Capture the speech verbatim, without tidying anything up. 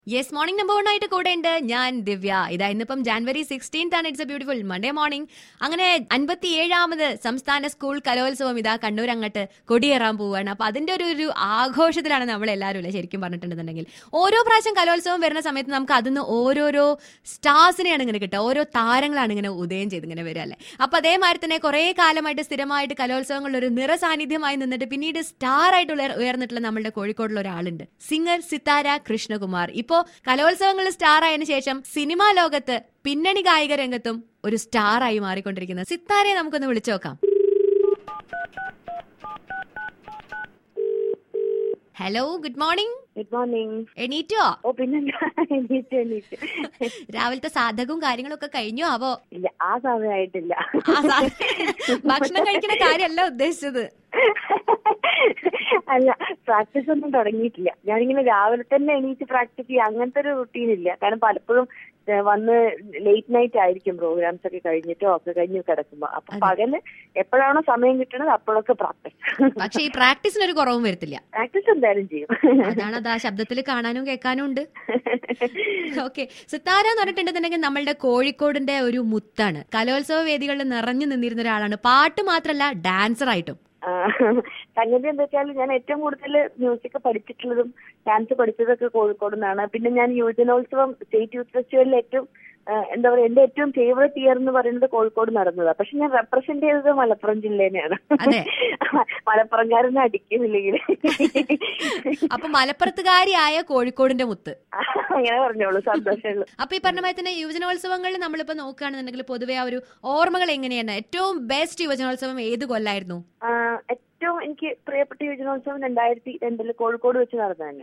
Yes morning number one ആയിട്ട് കൂടെ ഉണ്ട് ഞാൻ ദിവ്യ. ഇതാ ഇന്നിപ്പം ജാനുവരി സിക്സ്റ്റീൻത് ആണ്. It's a beautiful Monday morning. അങ്ങനെ അൻപത്തി ഏഴാമത് സംസ്ഥാന സ്കൂൾ കലോത്സവം ഇതാ കണ്ണൂർ അങ്ങോട്ട് കൊടിയേറാൻ പോവുകയാണ്. അപ്പൊ അതിന്റെ ഒരു ഒരു ആഘോഷത്തിലാണ് നമ്മൾ എല്ലാവരും അല്ലേ ശരിക്കും പറഞ്ഞിട്ടുണ്ടെന്നുണ്ടെങ്കിൽ. ഓരോ പ്രാവശ്യം കലോത്സവം വരുന്ന സമയത്ത് നമുക്ക് അതിന്ന് ഓരോരോ സ്റ്റാർസിനെയാണ് ഇങ്ങനെ കിട്ടുക, ഓരോ താരങ്ങളാണ് ഇങ്ങനെ ഉദയം ചെയ്ത് ഇങ്ങനെ വരിക അല്ലേ. അപ്പൊ അതേമാതിരി തന്നെ കുറെ കാലമായിട്ട് സ്ഥിരമായിട്ട് കലോത്സവങ്ങളിൽ ഒരു നിറ സാന്നിധ്യമായി നിന്നിട്ട് പിന്നീട് സ്റ്റാർ ആയിട്ടുള്ള ഉയർന്നിട്ടുള്ള നമ്മളുടെ കോഴിക്കോടുള്ള ഒരാളുണ്ട്, സിംഗർ സിത്താര കൃഷ്ണകുമാർ. ഇപ്പോ കലോത്സവങ്ങളിൽ സ്റ്റാർ ആയതിനു ശേഷം സിനിമാ ലോകത്ത് പിന്നണി ഗായിക രംഗത്തും ഒരു സ്റ്റാർ ആയി മാറിക്കൊണ്ടിരിക്കുന്ന സിത്താരയെ നമുക്കൊന്ന് വിളിച്ചു നോക്കാം. Hello, good morning. Good morning. എണീറ്റോ? ഓ പിന്നെ എണീറ്റ് എണീറ്റ് രാവിലത്തെ സാധകവും കാര്യങ്ങളൊക്കെ കഴിഞ്ഞോ ആവോ? ഇല്ല, ആ സമയമായിട്ടില്ല. ഭക്ഷണം കഴിക്കുന്ന കാര്യമല്ല ഉദ്ദേശിച്ചത്. അല്ല, പ്രാക്ടീസ് ഒന്നും തുടങ്ങിയിട്ടില്ല. ഞാനിങ്ങനെ രാവിലെ തന്നെ എണീറ്റ് പ്രാക്ടീസ് ചെയ്യുക അങ്ങനത്തെ ഒരു റുട്ടീൻ ഇല്ല. കാരണം പലപ്പോഴും വന്ന് ലേറ്റ് നൈറ്റ് ആയിരിക്കും പ്രോഗ്രാംസ് ഒക്കെ കഴിഞ്ഞിട്ടോ ഒക്കെ കഴിഞ്ഞ് കിടക്കുമ്പോ. അപ്പൊ പകല് എപ്പോഴാണോ സമയം കിട്ടുന്നത് അപ്പോഴൊക്കെ പ്രാക്ടീസ്. പക്ഷെ ഈ പ്രാക്ടീസിന് ഒരു കുറവും വരത്തില്ല. പ്രാക്ടീസ് എന്തായാലും ചെയ്യും. അതാണ് അത് ആ ശബ്ദത്തിൽ കാണാനും കേൾക്കാനും ഉണ്ട്. ഓക്കെ, സിത്താര എന്ന് പറഞ്ഞിട്ടുണ്ടെന്നുണ്ടെങ്കിൽ നമ്മളുടെ കോഴിക്കോടിന്റെ ഒരു മുത്താണ്. കലോത്സവ വേദികളിൽ നിറഞ്ഞു നിന്നിരുന്ന ഒരാളാണ്. പാട്ട് മാത്രമല്ല, ഡാൻസർ ആയിട്ടും. സംഗതി എന്താ വെച്ചാൽ ഞാൻ ഏറ്റവും കൂടുതൽ മ്യൂസിക് പഠിച്ചിട്ടുള്ളതും ഡാൻസ് പഠിച്ചതൊക്കെ കോഴിക്കോട് നിന്നാണ്. പിന്നെ ഞാൻ യുവജനോത്സവം സ്റ്റേറ്റ് യൂത്ത് ഫെസ്റ്റിവലിൽ ഏറ്റവും എന്താ പറയാ എന്റെ ഏറ്റവും ഫേവറേറ്റ് ഇയർ എന്ന് പറയുന്നത് കോഴിക്കോട് നടന്നതാണ്. പക്ഷെ ഞാൻ റെപ്രസെന്റ് ചെയ്തത് മലപ്പുറം ജില്ലേനെയാണ്. മലപ്പുറംകാരനെ അടിക്കുന്നില്ലെങ്കിൽ. അപ്പൊ മലപ്പുറത്തുകാരിയായ കോഴിക്കോടിന്റെ മുത്ത് അങ്ങനെ പറഞ്ഞോളൂ, സന്തോഷമുള്ളൂ. അപ്പൊ ഈ പറഞ്ഞ മാതിരി തന്നെ യുവജനോത്സവങ്ങളിൽ നമ്മളിപ്പോ നോക്കുകയാണെന്നുണ്ടെങ്കിൽ പൊതുവെ ആ ഒരു ഓർമ്മകൾ എങ്ങനെയാണ്? ഏറ്റവും ബെസ്റ്റ് യുവജനോത്സവം ഏത് കൊല്ലായിരുന്നു? ഏറ്റവും എനിക്ക് പ്രിയപ്പെട്ട യുവജനോത്സവം രണ്ടായിരത്തി രണ്ടില് കോഴിക്കോട് വെച്ച് നടന്നത് തന്നെ.